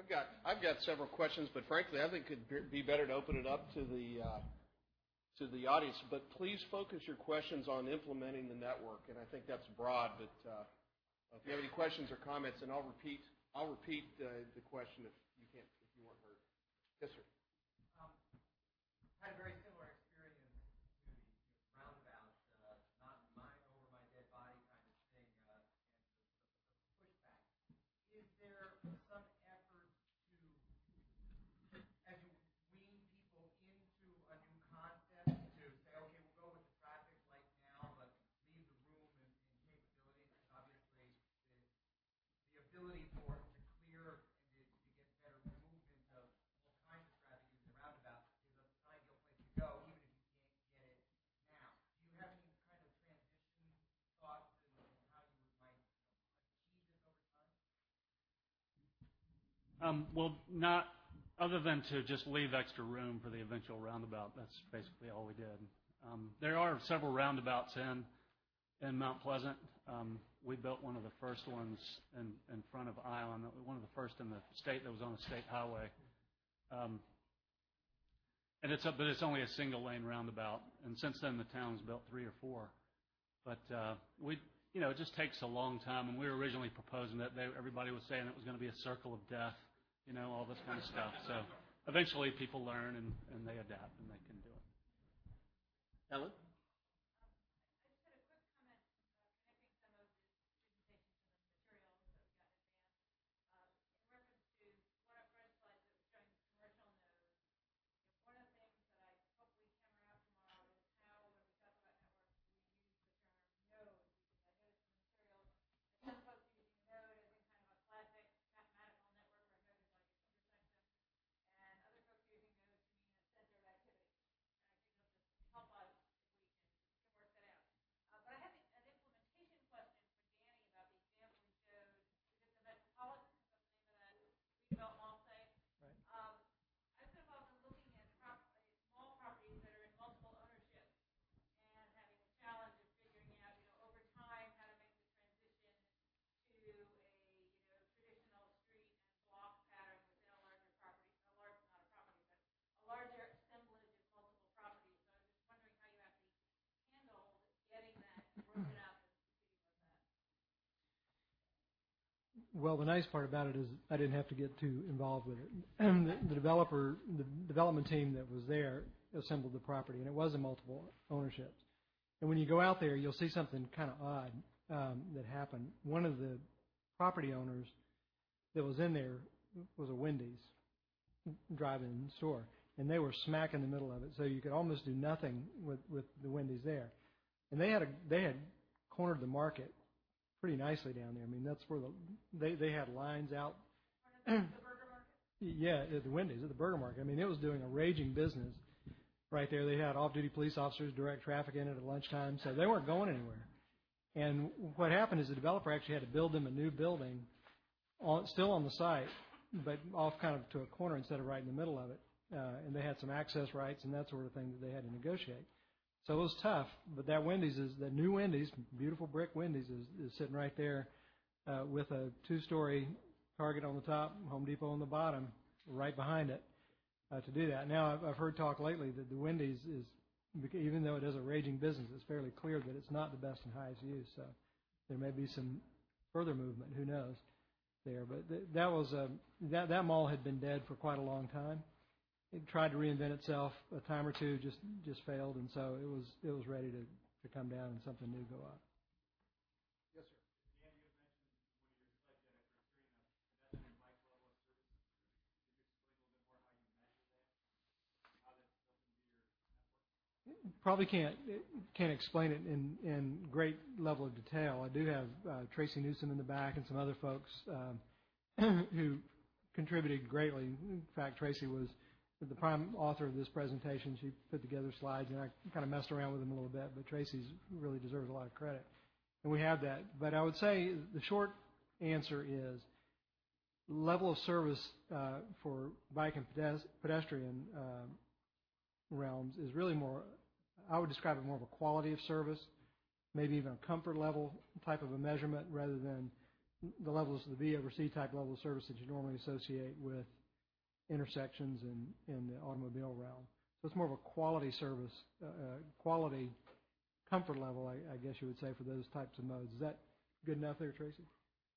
I've got several questions, but frankly, I think it'd be better to open it up to the audience. But please focus your questions on implementing the network, and I think that's broad. But if you have any questions or comments, and I'll repeat the question if you weren't heard. Yes, sir. Had a very similar experience to the roundabout, not mine over my dead body kind of thing, and the pushback. Is there some effort to, as you wean people into a new concept, to say, okay, we'll go with the traffic light now, but leave the room and capability? Because obviously the ability for it to clear and to get better movement of all kinds of traffic using the roundabout is an ideal place to go, even if you can't get it now. Do you have any kind of transition thoughts in how you might achieve this over time? Well, not other than to just leave extra room for the eventual roundabout. That's basically all we did. There are several roundabouts in Mount Pleasant. We built one of the first ones in front of Island, one of the first in the state that was on a state highway. But it's only a single lane roundabout, and since then the town's built 3 or 4. But it just takes a long time. And we were originally proposing that everybody was saying it was going to be a circle of death, all this kind of stuff. So eventually people learn and they adapt and they can do it. Ellen? Well, the nice part about it is I didn't have to get too involved with it. And the development team that was there assembled the property, and it was a multiple ownership. And when you go out there, you'll see something kind of odd that happened. One of the property owners that was in there was a Wendy's drive-in store, and they were smack in the middle of it, so you could almost do nothing with the Wendy's there. And they had cornered the market pretty nicely down there. I mean, that's where they had lines out. The burger market? Yeah, at the Wendy's, at the burger market. I mean, it was doing a raging business right there. They had off-duty police officers direct traffic in it at lunchtime, so they weren't going anywhere. And what happened is the developer actually had to build them a new building, still on the site, but off kind of to a corner instead of right in the middle of it. And they had some access rights and that sort of thing that they had to negotiate. So it was tough, but that new Wendy's, beautiful brick Wendy's, is sitting right there with a 2-story Target on the top, Home Depot on the bottom, right behind it to do that. Now, I've heard talk lately that the Wendy's is, even though it is a raging business, it's fairly clear that it's not the best and highest use. So there may be some further movement, who knows, there. But that mall had been dead for quite a long time. It tried to reinvent itself a time or two, just failed, and so it was ready to come down and something new go up. Yes, sir. Andy, you mentioned when you were like that at pedestrian bike level of service. Could you explain a little bit more how you measure that, how that's built into your network? Probably can't explain it in great level of detail. I do have Tracy Newsom in the back and some other folks who contributed greatly. In fact, Tracy was the prime author of this presentation. She put together slides, and I kind of messed around with them a little bit, but Tracy's really deserves a lot of credit. And we have that. But I would say the short answer is level of service for bike and pedestrian realms is really more, I would describe it more of a quality of service, maybe even a comfort level type of a measurement rather than the levels, the V over C type level of service that you normally associate with intersections in the automobile realm. So it's more of a quality service, quality comfort level, I guess you would say, for those types of modes. Is that good enough there, Tracy?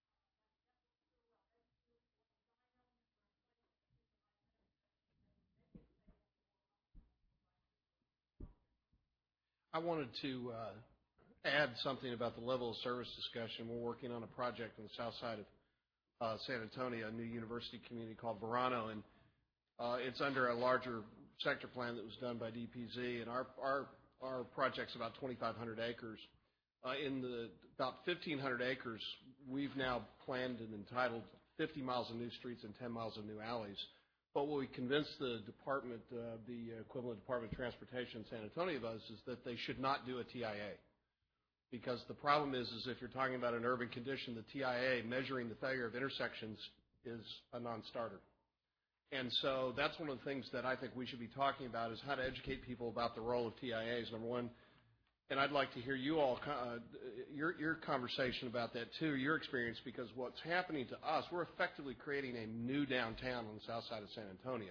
I wanted to add something about the level of service discussion. We're working on a project on the south side of San Antonio, a new university community called Verano, and it's under a larger sector plan that was done by DPZ, and our project's about 2,500 acres. In the about 1,500 acres, we've now planned and entitled 50 miles of new streets and 10 miles of new alleys. But what we convinced the department, the equivalent Department of Transportation in San Antonio of is that they should not do a TIA. Because the problem is if you're talking about an urban condition, the TIA, measuring the failure of intersections, is a non-starter. And so that's one of the things that I think we should be talking about is how to educate people about the role of TIAs, number one. And I'd like to hear you all, your conversation about that too, your experience, because what's happening to us, we're effectively creating a new downtown on the south side of San Antonio.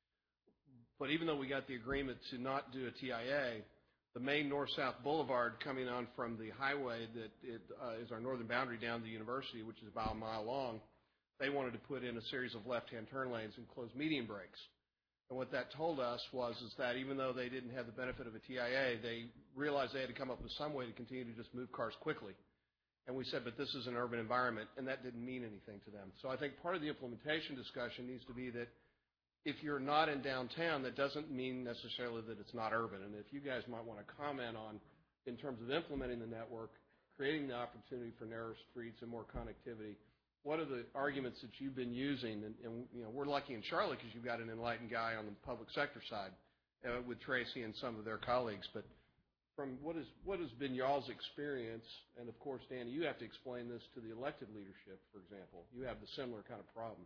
But even though we got the agreement to not do a TIA, the main north-south boulevard coming on from the highway that is our northern boundary down to the university, which is about a mile long, they wanted to put in a series of left-hand turn lanes and close median breaks. And what that told us is that even though they didn't have the benefit of a TIA, they realized they had to come up with some way to continue to just move cars quickly. And we said, but this is an urban environment, and that didn't mean anything to them. So I think part of the implementation discussion needs to be that if you're not in downtown, that doesn't mean necessarily that it's not urban. And if you guys might want to comment on, in terms of implementing the network, creating the opportunity for narrower streets and more connectivity, what are the arguments that you've been using? And you know, we're lucky in Charlotte because you've got an enlightened guy on the public sector side with Tracy and some of their colleagues. But from what has been y'all's experience, and of course, Danny, you have to explain this to the elected leadership, for example. You have the similar kind of problem.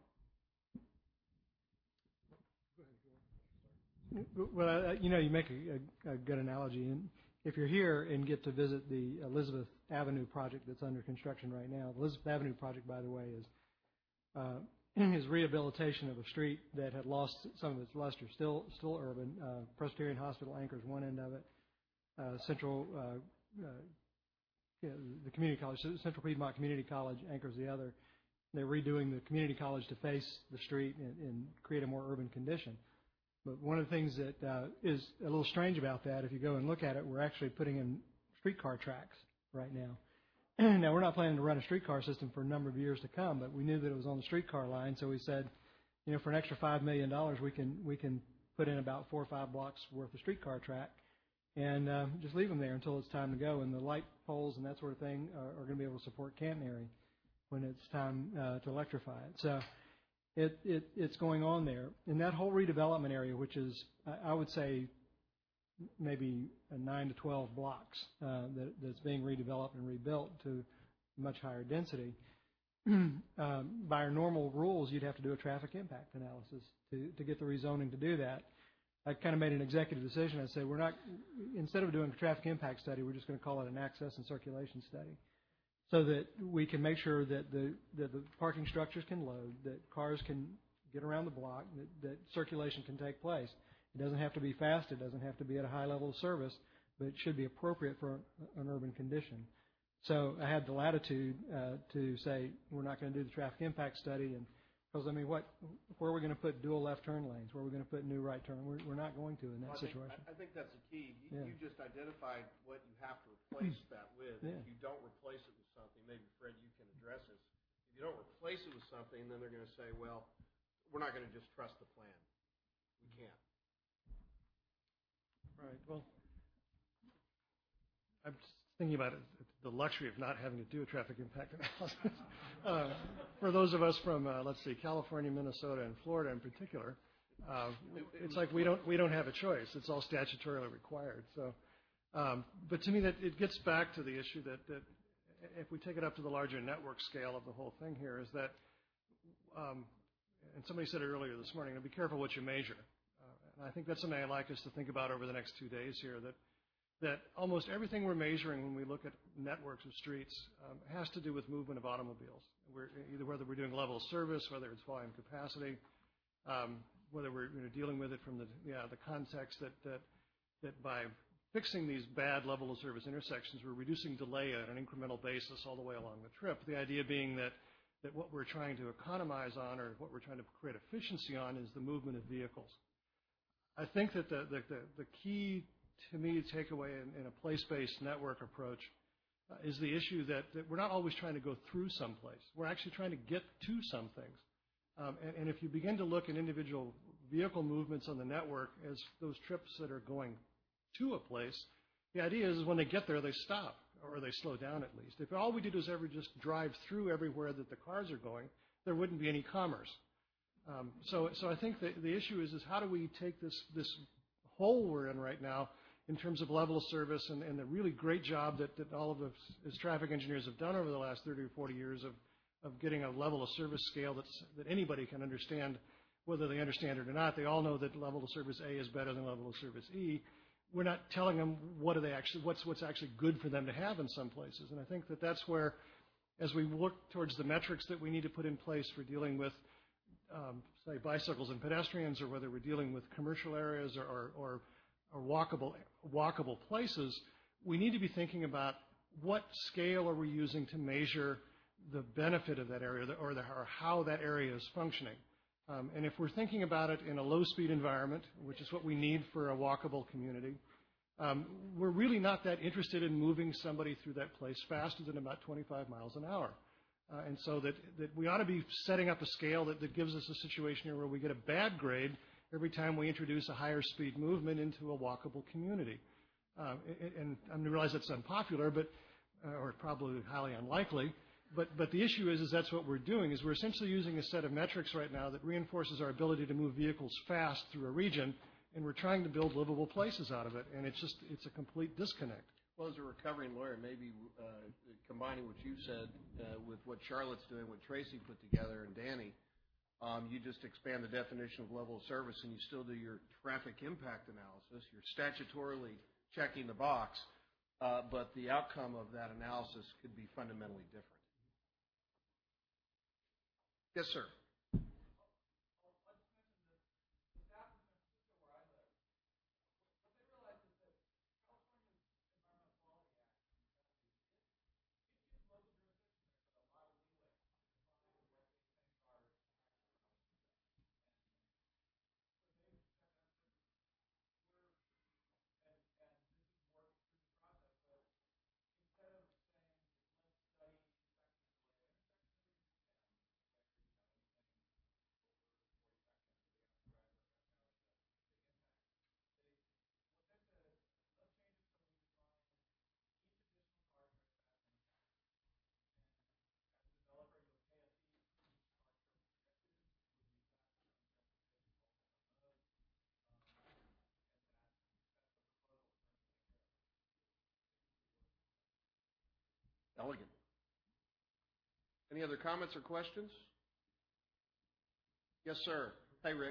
Well, you know, you make a good analogy. And if you're here and get to visit the Elizabeth Avenue project that's under construction right now, the Elizabeth Avenue project, by the way, is rehabilitation of a street that had lost some of its luster, still urban. Presbyterian Hospital anchors one end of it. The community college, Central Piedmont Community College, anchors the other. They're redoing the community college to face the street and create a more urban condition. But one of the things that is a little strange about that, if you go and look at it, we're actually putting in streetcar tracks right now. Now, we're not planning to run a streetcar system for a number of years to come, but we knew that it was on the streetcar line, so we said, you know, for an extra $5 million, we can put in about 4 or 5 blocks worth of streetcar track and just leave them there until it's time to go. And the light poles and that sort of thing are going to be able to support Canton when it's time to electrify it. So it's going on there. And that whole redevelopment area, which is, I would say, maybe 9 to 12 blocks that's being redeveloped and rebuilt to much higher density, by our normal rules, you'd have to do a traffic impact analysis to get the rezoning to do that. I kind of made an executive decision. I said, instead of doing a traffic impact study, we're just going to call it an access and circulation study, so that we can make sure that the parking structures can load, that cars can get around the block, that circulation can take place. It doesn't have to be fast. It doesn't have to be at a high level of service, but it should be appropriate for an urban condition. So I had the latitude to say we're not going to do the traffic impact study, and because, I mean, where are we going to put dual left turn lanes? Where are we going to put new right turn? We're not going to in that situation. I think that's the key. Yeah. You just identified what you have to replace that with. Yeah. If you don't replace it with something, maybe, Fred, you can address this. If you don't replace it with something, then they're going to say, well, we're not going to just trust the plan. We can't. Right. Well, I'm just thinking about it, the luxury of not having to do a traffic impact analysis. For those of us from, let's see, California, Minnesota, and Florida in particular, it's like we don't have a choice. It's all statutorily required. So, but to me, that it gets back to the issue that if we take it up to the larger network scale of the whole thing here, is that, and somebody said it earlier this morning, be careful what you measure. And I think that's something I'd like us to think about over the next 2 days here, that almost everything we're measuring when we look at networks of streets has to do with movement of automobiles, whether we're doing level of service, whether it's volume capacity, whether we're dealing with it from the context that by fixing these bad level of service intersections, we're reducing delay on an incremental basis all the way along the trip. The idea being that what we're trying to economize on, or what we're trying to create efficiency on, is the movement of vehicles. I think that the key to me takeaway in a place-based network approach is the issue that we're not always trying to go through someplace. We're actually trying to get to some things. And if you begin to look at individual vehicle movements on the network as those trips that are going to a place, the idea is when they get there, they stop, or they slow down at least. If all we did was ever just drive through everywhere that the cars are going, there wouldn't be any commerce. So I think the issue is how do we take this hole we're in right now in terms of level of service and the really great job that all of us as traffic engineers have done over the last 30 or 40 years of getting a level of service scale that anybody can understand, whether they understand it or not. They all know that level of service A is better than level of service E. We're not telling them what's actually good for them to have in some places. And I think that's where, as we look towards the metrics that we need to put in place for dealing with, say, bicycles and pedestrians, or whether we're dealing with commercial areas or walkable places, we need to be thinking about what scale are we using to measure the benefit of that area, or how that area is functioning. And if we're thinking about it in a low-speed environment, which is what we need for a walkable community, we're really not that interested in moving somebody through that place faster than about 25 miles an hour. And so that we ought to be setting up a scale that gives us a situation here where we get a bad grade every time we introduce a higher speed movement into a walkable community. And I realize that's unpopular, or probably highly unlikely. But the issue is that's what we're doing, is we're essentially using a set of metrics right now that reinforces our ability to move vehicles fast through a region, and we're trying to build livable places out of it, and it's a complete disconnect. Well, as a recovering lawyer, maybe combining what you said with what Charlotte's doing, what Tracy put together, and Danny, you just expand the definition of level of service, and you still do your traffic impact analysis. You're statutorily checking the box, but the outcome of that analysis could be fundamentally different. Yes, sir. Elegant. Any other comments or questions? Yes, sir. Hey, Rick.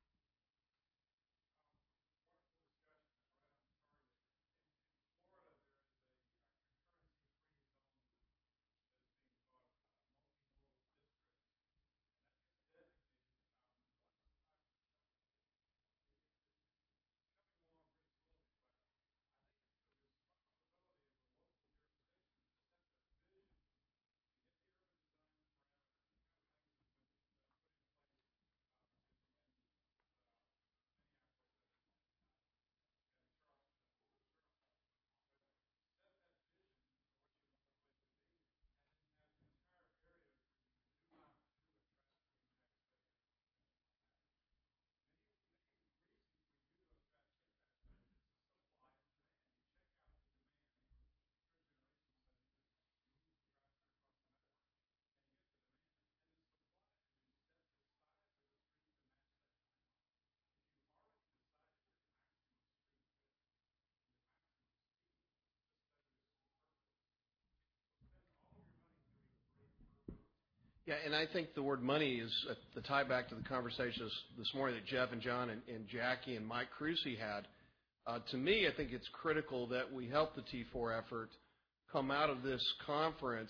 Yeah, and I think the word money is the tie back to the conversations this morning that Jeff and John and Jackie and Mike Crucy had. To me, I think it's critical that we help the T4 effort come out of this conference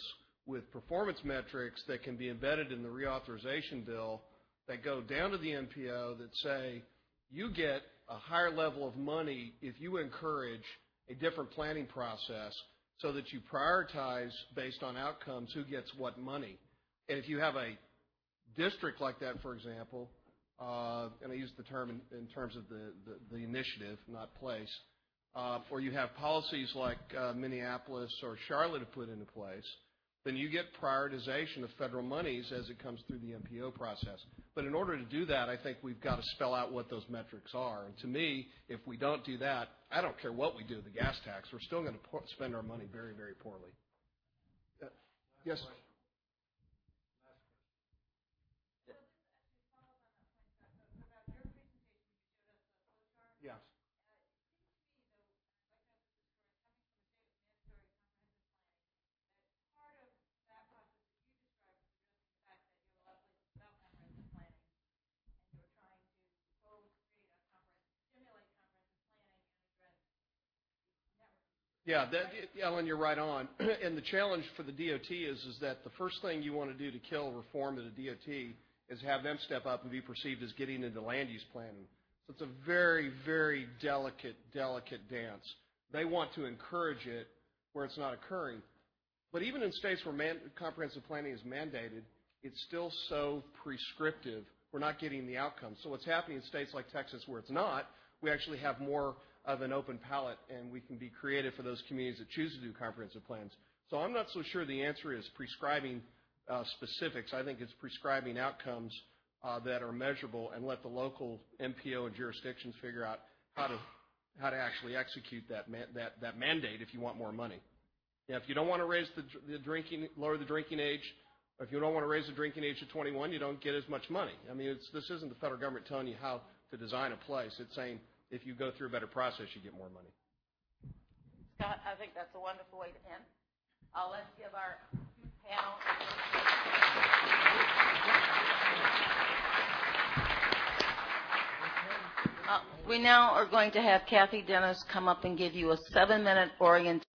with performance metrics that can be embedded in the reauthorization bill that go down to the MPO that say you get a higher level of money if you encourage a different planning process so that you prioritize based on outcomes who gets what money. And if you have a district like that, for example, and I use the term in terms of the initiative, not place, or you have policies like Minneapolis or Charlotte have put into place, then you get prioritization of federal monies as it comes through the MPO process. But in order to do that, I think we've got to spell out what those metrics are. And to me, if we don't do that, I don't care what we do with the gas tax, we're still going to spend our money very, very poorly. Yes? Yes. Yeah, Ellen, you're right on. And the challenge for the DOT is that the first thing you want to do to kill reform at a DOT is have them step up and be perceived as getting into land use planning. So it's a very, very delicate dance. They want to encourage it where it's not occurring. But even in states where comprehensive planning is mandated, it's still so prescriptive, we're not getting the outcome. So what's happening in states like Texas where it's not, we actually have more of an open palette, and we can be creative for those communities that choose to do comprehensive plans. So I'm not so sure the answer is prescribing specifics. I think it's prescribing outcomes that are measurable and let the local MPO and jurisdictions figure out how to actually execute that mandate if you want more money. Yeah, if you don't want to raise lower the drinking age, or if you don't want to raise the drinking age to 21, you don't get as much money. I mean, this isn't the federal government telling you how to design a place. It's saying if you go through a better process, you get more money. Scott, I think that's a wonderful way to end. Let's give our panel. We now are going to have Kathy Dennis come up and give you a 7-minute orientation.